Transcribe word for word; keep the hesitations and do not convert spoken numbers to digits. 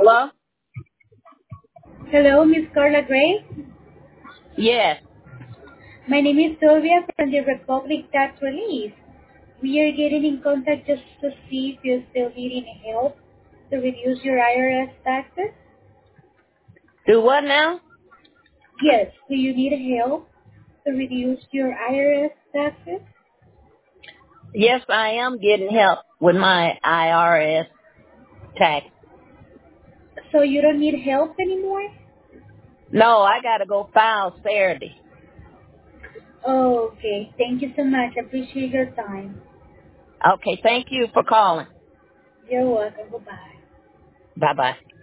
Hello? Hello, Miss Carla Gray. Yes. My name is Sylvia from the Republic Tax Relief. We are getting in contact just to see if you're still needing help to reduce your I R S taxes. Do what now? Yes, do you need help to reduce your I R S taxes? Yes, I am getting help with my I R S tax. So you don't need help anymore? No, I got to go file Saturday. Oh, okay. Thank you so much. I appreciate your time. Okay, thank you for calling. You're welcome. Goodbye. Bye-bye.